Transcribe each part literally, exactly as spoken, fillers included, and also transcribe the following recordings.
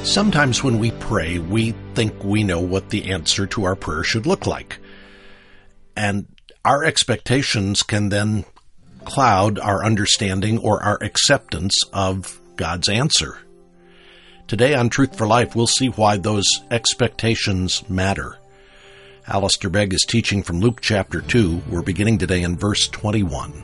Sometimes when we pray, we think we know what the answer to our prayer should look like. And our expectations can then cloud our understanding or our acceptance of God's answer. Today on Truth for Life, we'll see why those expectations matter. Alistair Begg is teaching from Luke chapter two. We're beginning today in verse twenty-one.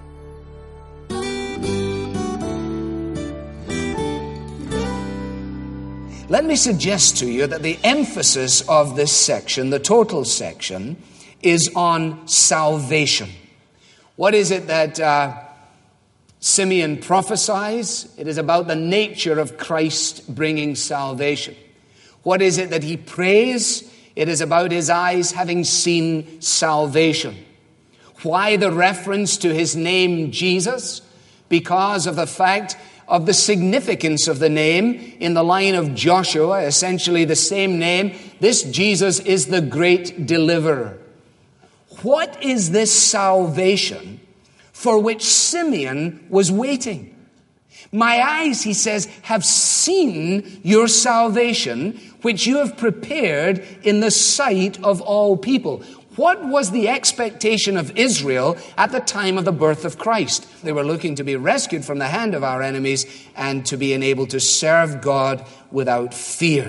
Let me suggest to you that the emphasis of this section, the total section, is on salvation. What is it that uh, Simeon prophesies? It is about the nature of Christ bringing salvation. What is it that he prays? It is about his eyes having seen salvation. Why the reference to his name Jesus? Because of the fact of the significance of the name in the line of Joshua, essentially the same name. This Jesus is the great deliverer. What is this salvation for which Simeon was waiting? My eyes, he says, have seen your salvation, which you have prepared in the sight of all people. What was the expectation of Israel at the time of the birth of Christ? They were looking to be rescued from the hand of our enemies and to be enabled to serve God without fear.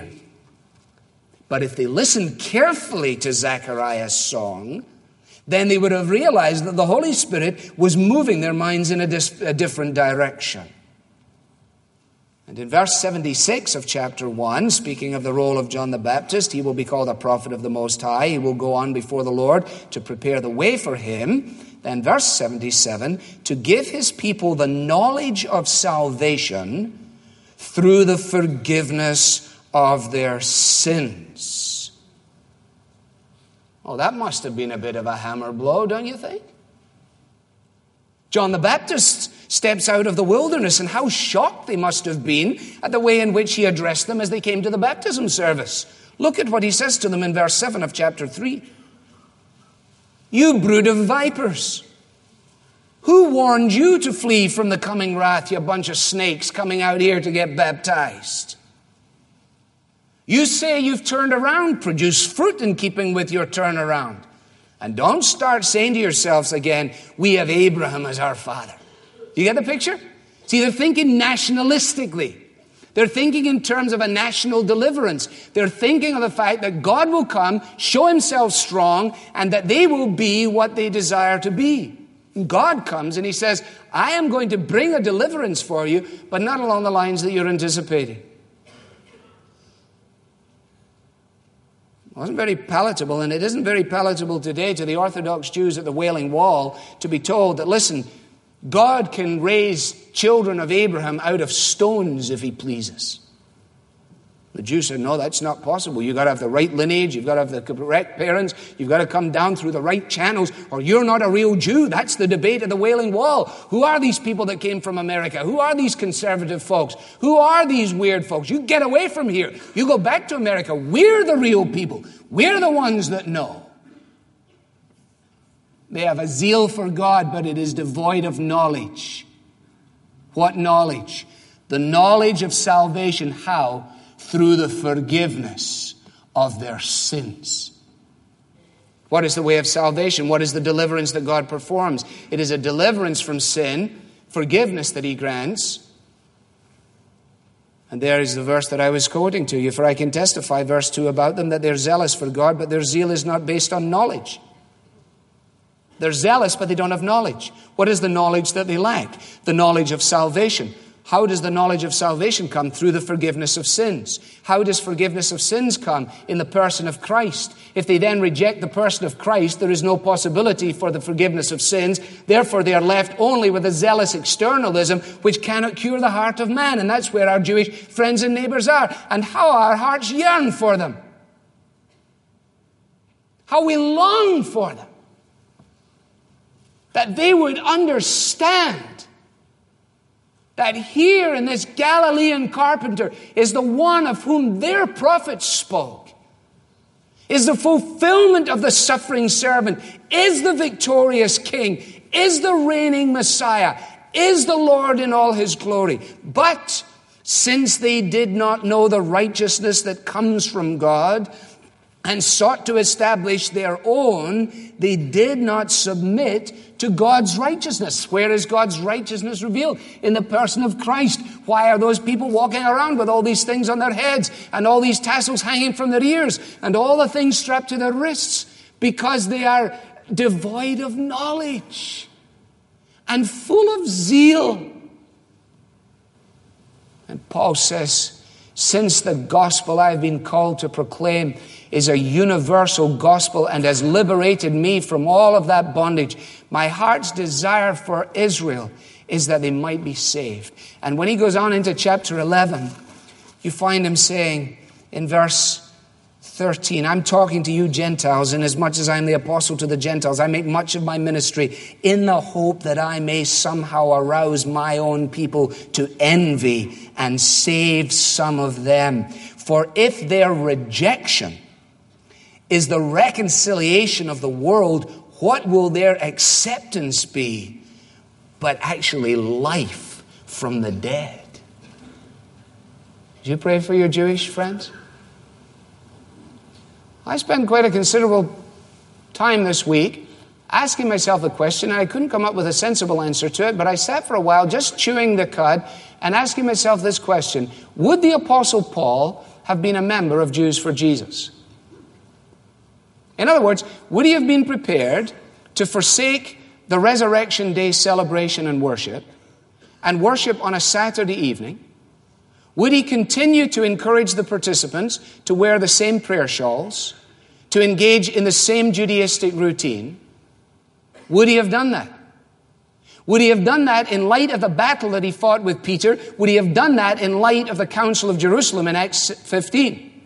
But if they listened carefully to Zechariah's song, then they would have realized that the Holy Spirit was moving their minds in a, dis- a different direction. And in verse seventy-six of chapter one, speaking of the role of John the Baptist, he will be called a prophet of the Most High. He will go on before the Lord to prepare the way for him. Then verse seventy-seven, to give his people the knowledge of salvation through the forgiveness of their sins. Oh, that must have been a bit of a hammer blow, don't you think? John the Baptist steps out of the wilderness, and how shocked they must have been at the way in which he addressed them as they came to the baptism service. Look at what he says to them in verse seven of chapter three. You brood of vipers, who warned you to flee from the coming wrath, you bunch of snakes coming out here to get baptized? You say you've turned around, produce fruit in keeping with your turnaround. And don't start saying to yourselves again, we have Abraham as our father. You get the picture? See, they're thinking nationalistically. They're thinking in terms of a national deliverance. They're thinking of the fact that God will come, show himself strong, and that they will be what they desire to be. And God comes and he says, I am going to bring a deliverance for you, but not along the lines that you're anticipating. It wasn't very palatable, and it isn't very palatable today to the Orthodox Jews at the Wailing Wall to be told that, listen, God can raise children of Abraham out of stones if he pleases. The Jews said, no, that's not possible. You've got to have the right lineage. You've got to have the correct parents. You've got to come down through the right channels, or you're not a real Jew. That's the debate at the Wailing Wall. Who are these people that came from America? Who are these conservative folks? Who are these weird folks? You get away from here. You go back to America. We're the real people. We're the ones that know. They have a zeal for God, but it is devoid of knowledge. What knowledge? The knowledge of salvation. How? Through the forgiveness of their sins. What is the way of salvation? What is the deliverance that God performs? It is a deliverance from sin, forgiveness that he grants. And there is the verse that I was quoting to you. For I can testify, verse two, about them, that they're zealous for God, but their zeal is not based on knowledge. They're zealous, but they don't have knowledge. What is the knowledge that they lack? The knowledge of salvation. How does the knowledge of salvation come? Through the forgiveness of sins. How does forgiveness of sins come? In the person of Christ. If they then reject the person of Christ, there is no possibility for the forgiveness of sins. Therefore, they are left only with a zealous externalism which cannot cure the heart of man. And that's where our Jewish friends and neighbors are. And how our hearts yearn for them. How we long for them. That they would understand that here in this Galilean carpenter is the one of whom their prophets spoke, is the fulfillment of the suffering servant, is the victorious king, is the reigning Messiah, is the Lord in all his glory. But since they did not know the righteousness that comes from God and sought to establish their own, they did not submit to God's righteousness. Where is God's righteousness revealed? In the person of Christ. Why are those people walking around with all these things on their heads and all these tassels hanging from their ears and all the things strapped to their wrists? Because they are devoid of knowledge and full of zeal. And Paul says, since the gospel I have been called to proclaim is a universal gospel and has liberated me from all of that bondage, my heart's desire for Israel is that they might be saved. And when he goes on into chapter eleven, you find him saying in verse thirteen, I'm talking to you Gentiles, and as much as I am the apostle to the Gentiles, I make much of my ministry in the hope that I may somehow arouse my own people to envy and save some of them. For if their rejection is the reconciliation of the world, what will their acceptance be but actually life from the dead? Did you pray for your Jewish friends? I spent quite a considerable time this week asking myself a question, and I couldn't come up with a sensible answer to it, but I sat for a while just chewing the cud and asking myself this question: would the Apostle Paul have been a member of Jews for Jesus? In other words, would he have been prepared to forsake the Resurrection Day celebration and worship and worship on a Saturday evening? Would he continue to encourage the participants to wear the same prayer shawls, to engage in the same Judaistic routine? Would he have done that? Would he have done that in light of the battle that he fought with Peter? Would he have done that in light of the Council of Jerusalem in Acts fifteen?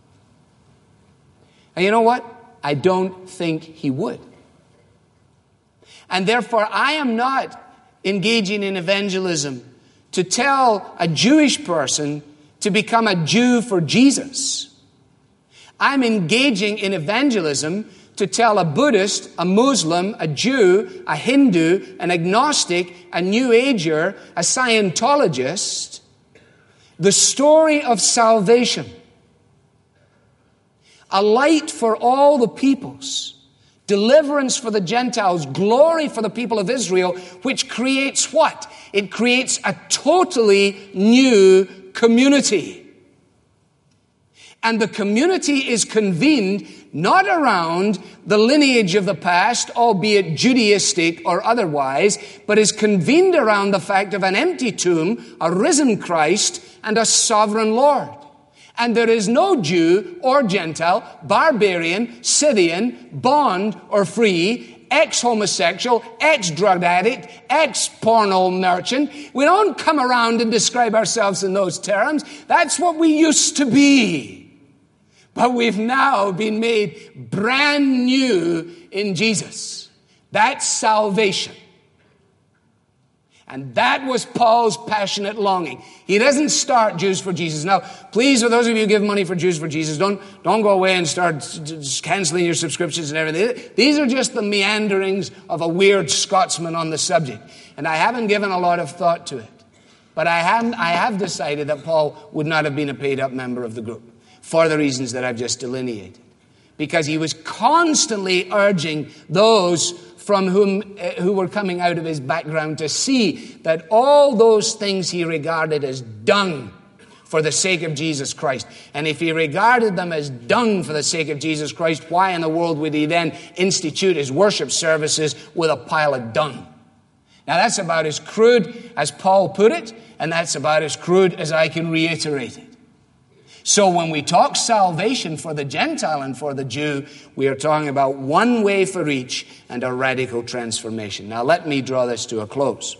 And you know what? I don't think he would. And therefore, I am not engaging in evangelism to tell a Jewish person to become a Jew for Jesus. I'm engaging in evangelism to tell a Buddhist, a Muslim, a Jew, a Hindu, an agnostic, a New Ager, a Scientologist, the story of salvation. A light for all the peoples, deliverance for the Gentiles, glory for the people of Israel, which creates what? It creates a totally new community. And the community is convened not around the lineage of the past, albeit Judaistic or otherwise, but is convened around the fact of an empty tomb, a risen Christ, and a sovereign Lord. And there is no Jew or Gentile, barbarian, Scythian, bond or free, ex-homosexual, ex-drug addict, ex-porno merchant. We don't come around and describe ourselves in those terms. That's what we used to be. But we've now been made brand new in Jesus. That's salvation. And that was Paul's passionate longing. He doesn't start Jews for Jesus. Now, please, for those of you who give money for Jews for Jesus, don't, don't go away and start canceling your subscriptions and everything. These are just the meanderings of a weird Scotsman on the subject. And I haven't given a lot of thought to it. But I have, I have decided that Paul would not have been a paid-up member of the group for the reasons that I've just delineated. Because he was constantly urging those from whom uh, who were coming out of his background to see that all those things he regarded as dung for the sake of Jesus Christ. And if he regarded them as dung for the sake of Jesus Christ, why in the world would he then institute his worship services with a pile of dung? Now that's about as crude as Paul put it, and that's about as crude as I can reiterate it. So when we talk salvation for the Gentile and for the Jew, we are talking about one way for each and a radical transformation. Now let me draw this to a close.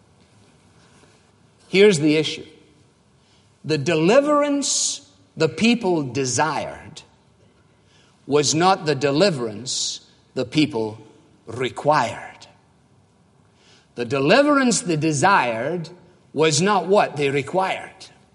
Here's the issue. The deliverance the people desired was not the deliverance the people required. The deliverance they desired was not what they required.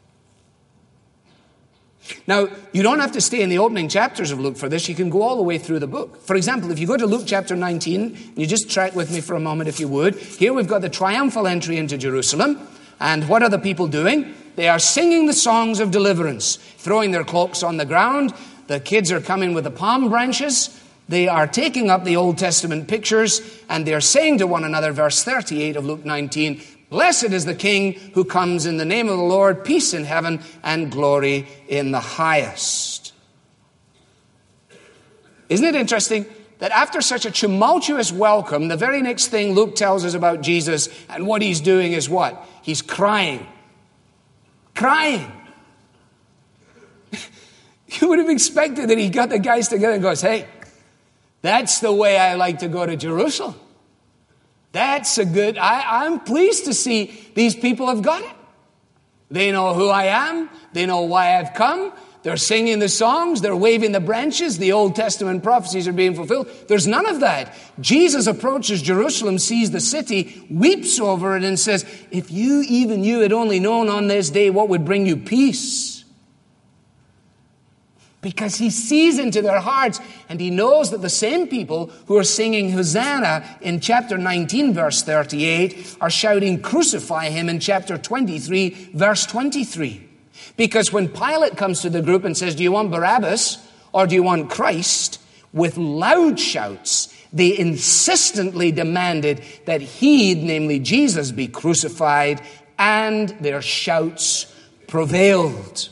Now, you don't have to stay in the opening chapters of Luke for this. You can go all the way through the book. For example, if you go to Luke chapter nineteen, and you just track with me for a moment if you would. Here we've got the triumphal entry into Jerusalem. And what are the people doing? They are singing the songs of deliverance, throwing their cloaks on the ground. The kids are coming with the palm branches. They are taking up the Old Testament pictures, and they're saying to one another, verse thirty-eight of Luke nineteen, "Blessed is the King who comes in the name of the Lord, peace in heaven and glory in the highest." Isn't it interesting that after such a tumultuous welcome, the very next thing Luke tells us about Jesus and what he's doing is what? He's crying. Crying. You would have expected that he got the guys together and goes, "Hey, that's the way I like to go to Jerusalem. That's a good, I, I'm pleased to see these people have got it. They know who I am. They know why I've come. They're singing the songs. They're waving the branches. The Old Testament prophecies are being fulfilled." There's none of that. Jesus approaches Jerusalem, sees the city, weeps over it, and says, "If you, even you, had only known on this day what would bring you peace." Because he sees into their hearts, and he knows that the same people who are singing Hosanna in chapter nineteen, verse thirty-eight, are shouting, "Crucify him," in chapter twenty-three, verse twenty-three. Because when Pilate comes to the group and says, "Do you want Barabbas or do you want Christ?" with loud shouts, they insistently demanded that he, namely Jesus, be crucified, and their shouts prevailed.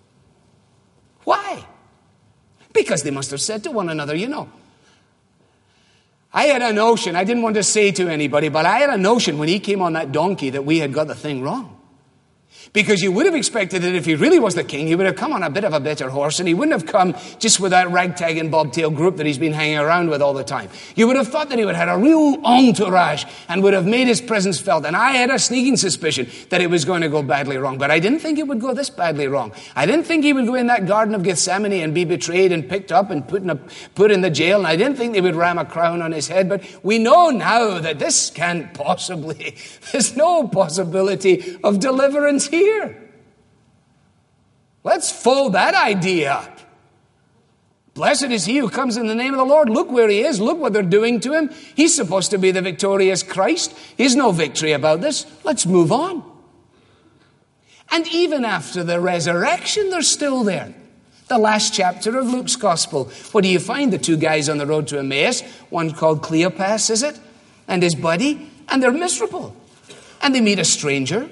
Why? Because they must have said to one another, you know, I had a notion, I didn't want to say to anybody, but I had a notion when he came on that donkey that we had got the thing wrong. Because you would have expected that if he really was the king, he would have come on a bit of a better horse, and he wouldn't have come just with that ragtag and bobtail group that he's been hanging around with all the time. You would have thought that he would have had a real entourage and would have made his presence felt. And I had a sneaking suspicion that it was going to go badly wrong. But I didn't think it would go this badly wrong. I didn't think he would go in that Garden of Gethsemane and be betrayed and picked up and put in, a, put in the jail. And I didn't think they would ram a crown on his head. But we know now that this can't possibly, there's no possibility of deliverance here. Let's fold that idea up. Blessed is he who comes in the name of the Lord. Look where he is. Look what they're doing to him. He's supposed to be the victorious Christ. There's no victory about this. Let's move on. And even after the resurrection, they're still there. The last chapter of Luke's gospel. What do you find? The two guys on the road to Emmaus, one called Cleopas, is it? And his buddy. And they're miserable. And they meet a stranger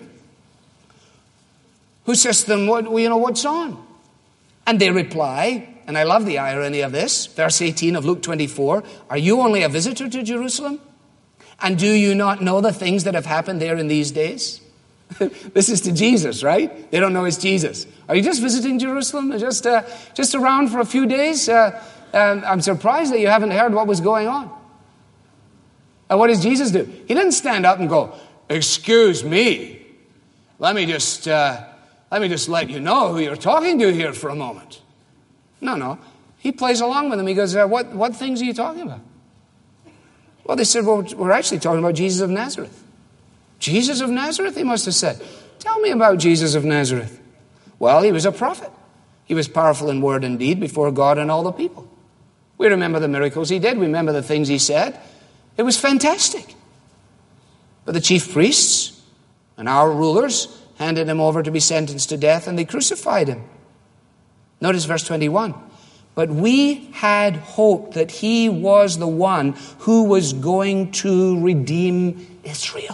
who says to them, what, you know, what's on? And they reply, and I love the irony of this, verse eighteen of Luke twenty-four, are you only a visitor to Jerusalem? And do you not know the things that have happened there in these days? This is to Jesus, right? They don't know it's Jesus. Are you just visiting Jerusalem? Just, uh, just around for a few days? Uh, um, I'm surprised that you haven't heard what was going on. And what does Jesus do? He doesn't stand up and go, excuse me, let me just... Uh, Let me just let you know who you're talking to here for a moment. No, no. He plays along with them. He goes, uh, what, what things are you talking about? Well, they said, well, we're actually talking about Jesus of Nazareth. Jesus of Nazareth, he must have said. Tell me about Jesus of Nazareth. Well, he was a prophet. He was powerful in word and deed before God and all the people. We remember the miracles he did. We remember the things he said. It was fantastic. But the chief priests and our rulers handed him over to be sentenced to death, and they crucified him. Notice verse twenty-one. But we had hoped that he was the one who was going to redeem Israel.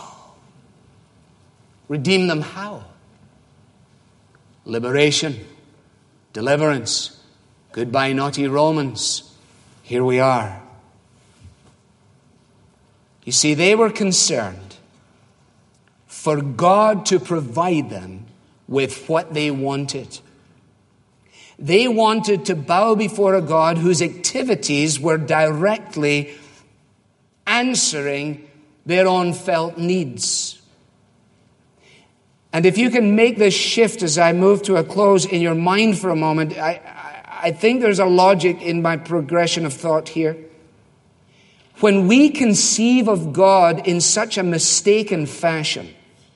Redeem them how? Liberation, deliverance. Goodbye, naughty Romans. Here we are. You see, they were concerned for God to provide them with what they wanted. They wanted to bow before a God whose activities were directly answering their own felt needs. And if you can make this shift as I move to a close in your mind for a moment, I, I, I think there's a logic in my progression of thought here. When we conceive of God in such a mistaken fashion,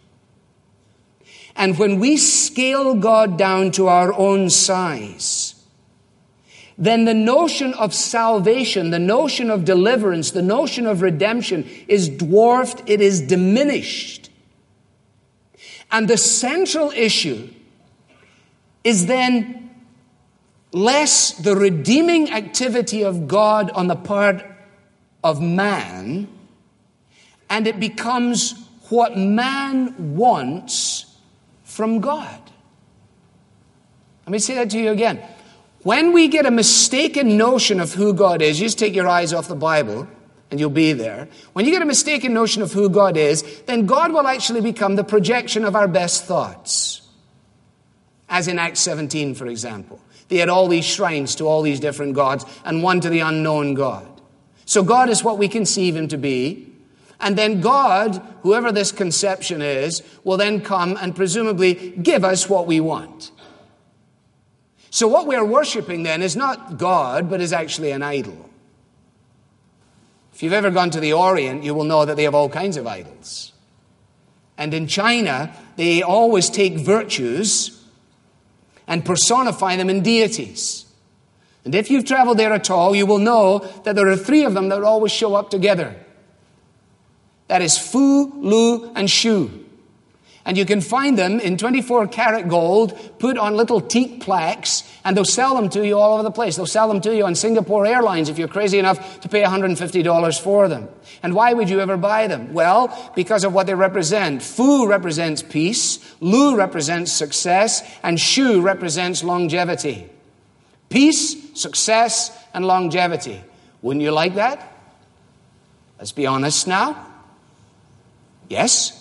and when we scale God down to our own size, then the notion of salvation, the notion of deliverance, the notion of redemption is dwarfed, it is diminished. And the central issue is then less the redeeming activity of God on the part of man, and it becomes what man wants from God. Let me say that to you again. When we get a mistaken notion of who God is, you just take your eyes off the Bible and you'll be there. When you get a mistaken notion of who God is, then God will actually become the projection of our best thoughts. As in Acts seventeen, for example. They had all these shrines to all these different gods and one to the unknown God. So God is what we conceive him to be. And then God, whoever this conception is, will then come and presumably give us what we want. So what we're worshiping then is not God, but is actually an idol. If you've ever gone to the Orient, you will know that they have all kinds of idols. And in China, they always take virtues and personify them in deities. And if you've traveled there at all, you will know that there are three of them that always show up together. That is Fu, Lu, and Shu. And you can find them in twenty-four karat gold, put on little teak plaques, and they'll sell them to you all over the place. They'll sell them to you on Singapore Airlines if you're crazy enough to pay one hundred fifty dollars for them. And why would you ever buy them? Well, because of what they represent. Fu represents peace, Lu represents success, and Shu represents longevity. Peace, success, and longevity. Wouldn't you like that? Let's be honest now. Yes?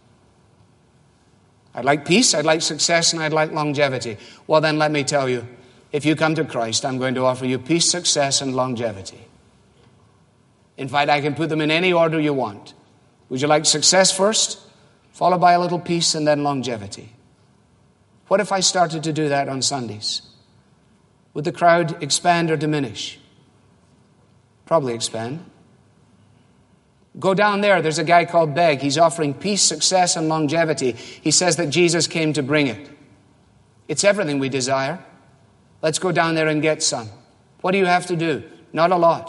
I'd like peace, I'd like success, and I'd like longevity. Well, then let me tell you, if you come to Christ, I'm going to offer you peace, success, and longevity. In fact, I can put them in any order you want. Would you like success first, followed by a little peace, and then longevity? What if I started to do that on Sundays? Would the crowd expand or diminish? Probably expand. Go down there. There's a guy called Begg. He's offering peace, success, and longevity. He says that Jesus came to bring it. It's everything we desire. Let's go down there and get some. What do you have to do? Not a lot.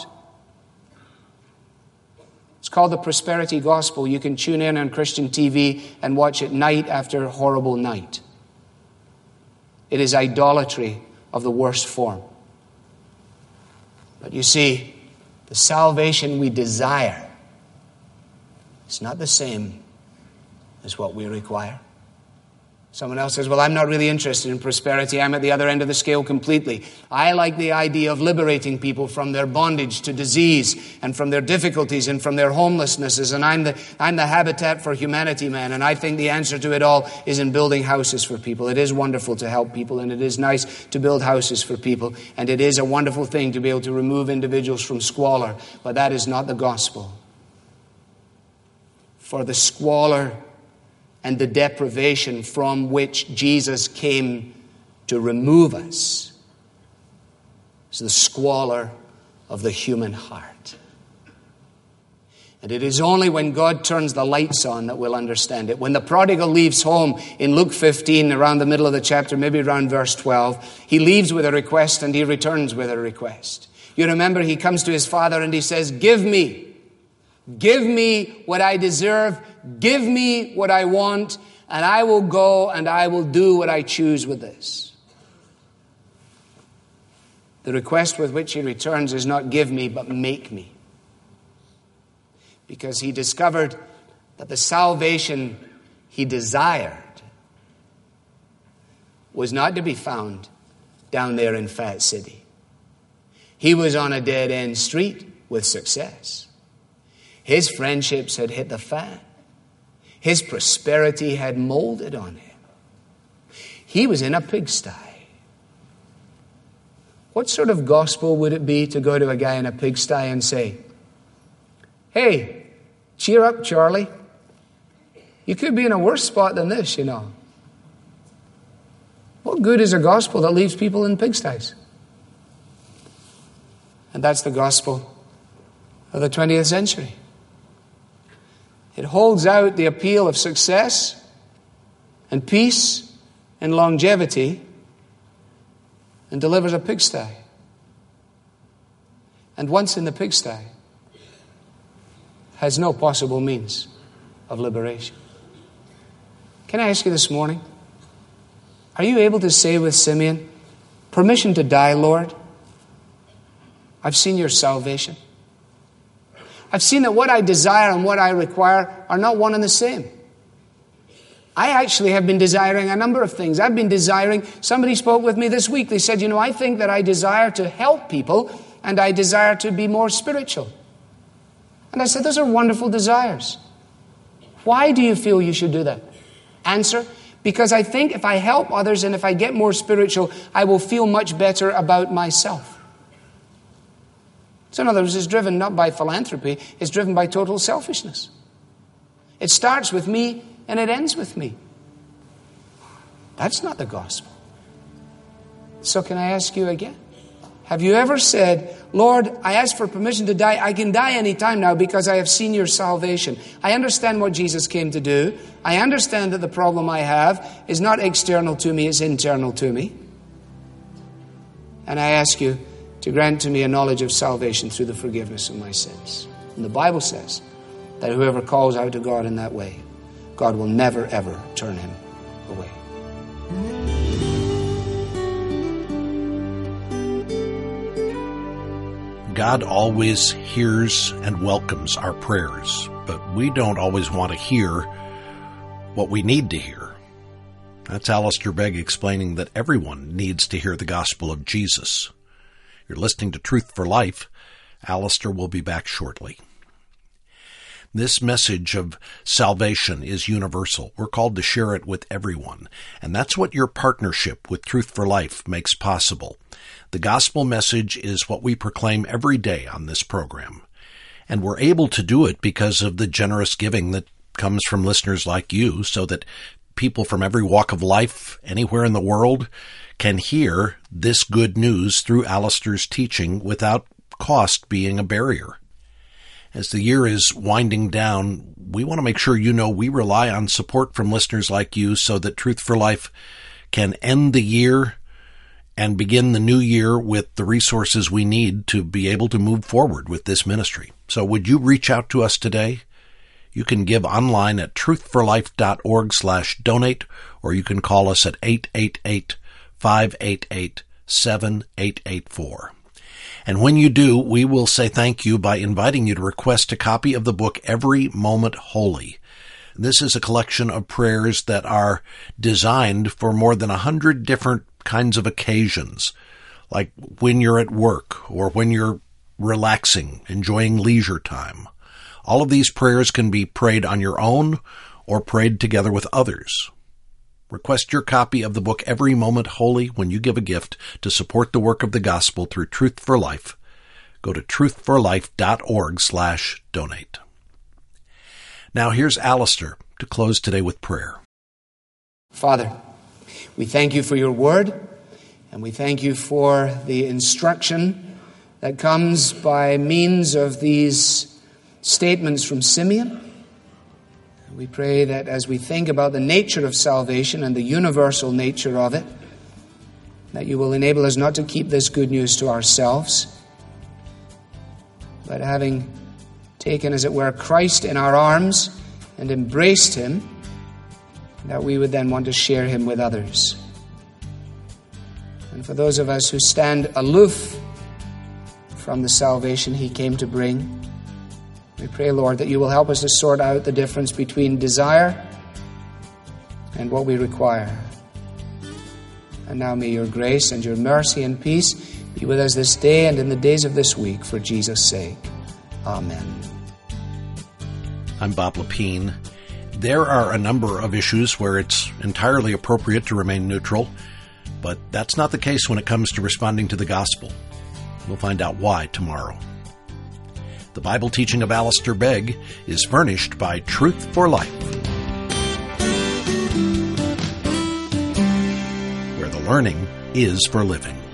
It's called the Prosperity Gospel. You can tune in on Christian T V and watch it night after horrible night. It is idolatry of the worst form. But you see, the salvation we desire it's not the same as what we require. Someone else says, well, I'm not really interested in prosperity. I'm at the other end of the scale completely. I like the idea of liberating people from their bondage to disease and from their difficulties and from their homelessnesses. And I'm the, I'm the Habitat for Humanity man. And I think the answer to it all is in building houses for people. It is wonderful to help people, and it is nice to build houses for people. And it is a wonderful thing to be able to remove individuals from squalor. But that is not the gospel. For the squalor and the deprivation from which Jesus came to remove us is the squalor of the human heart. And it is only when God turns the lights on that we'll understand it. When the prodigal leaves home in Luke fifteen, around the middle of the chapter, maybe around verse twelve, he leaves with a request and he returns with a request. You remember he comes to his father and he says, give me. Give me what I deserve. Give me what I want. And I will go and I will do what I choose with this. The request with which he returns is not give me, but make me. Because he discovered that the salvation he desired was not to be found down there in Fat City. He was on a dead-end street with success. His friendships had hit the fan. His prosperity had molded on him. He was in a pigsty. What sort of gospel would it be to go to a guy in a pigsty and say, hey, cheer up, Charlie. You could be in a worse spot than this, you know. What good is a gospel that leaves people in pigsties? And that's the gospel of the twentieth century. It holds out the appeal of success and peace and longevity and delivers a pigsty. And once in the pigsty, has no possible means of liberation. Can I ask you this morning, are you able to say with Simeon, permission to die, Lord? I've seen your salvation. I've seen that what I desire and what I require are not one and the same. I actually have been desiring a number of things. I've been desiring, somebody spoke with me this week. They said, you know, I think that I desire to help people and I desire to be more spiritual. And I said, those are wonderful desires. Why do you feel you should do that? Answer, because I think if I help others and if I get more spiritual, I will feel much better about myself. So in other words, it's driven not by philanthropy, it's driven by total selfishness. It starts with me and it ends with me. That's not the gospel. So can I ask you again? Have you ever said, Lord, I ask for permission to die. I can die any time now because I have seen your salvation. I understand what Jesus came to do. I understand that the problem I have is not external to me, it's internal to me. And I ask you to grant to me a knowledge of salvation through the forgiveness of my sins. And the Bible says that whoever calls out to God in that way, God will never, ever turn him away. God always hears and welcomes our prayers, but we don't always want to hear what we need to hear. That's Alistair Begg explaining that everyone needs to hear the gospel of Jesus. You're listening to Truth for Life. Alistair will be back shortly. This message of salvation is universal. We're called to share it with everyone. And that's what your partnership with Truth for Life makes possible. The gospel message is what we proclaim every day on this program. And we're able to do it because of the generous giving that comes from listeners like you, so that people from every walk of life, anywhere in the world, can hear this good news through Alistair's teaching without cost being a barrier. As the year is winding down, we want to make sure you know we rely on support from listeners like you so that Truth for Life can end the year and begin the new year with the resources we need to be able to move forward with this ministry. So would you reach out to us today? You can give online at truthforlife.org slash donate, or you can call us at eight eight eight, five eight eight, seven eight eight four. And when you do, we will say thank you by inviting you to request a copy of the book Every Moment Holy. This is a collection of prayers that are designed for more than a hundred different kinds of occasions, like when you're at work or when you're relaxing, enjoying leisure time. All of these prayers can be prayed on your own or prayed together with others. Request your copy of the book Every Moment Holy when you give a gift to support the work of the gospel through Truth for Life. Go to truthforlife.org slash donate. Now here's Alistair to close today with prayer. Father, we thank you for your word, and we thank you for the instruction that comes by means of these statements from Simeon. We pray that as we think about the nature of salvation and the universal nature of it, that you will enable us not to keep this good news to ourselves, but having taken, as it were, Christ in our arms and embraced him, that we would then want to share him with others. And for those of us who stand aloof from the salvation he came to bring, we pray, Lord, that you will help us to sort out the difference between desire and what we require. And now may your grace and your mercy and peace be with us this day and in the days of this week, for Jesus' sake. Amen. I'm Bob Lepine. There are a number of issues where it's entirely appropriate to remain neutral, but that's not the case when it comes to responding to the gospel. We'll find out why tomorrow. The Bible teaching of Alistair Begg is furnished by Truth for Life, where the learning is for living.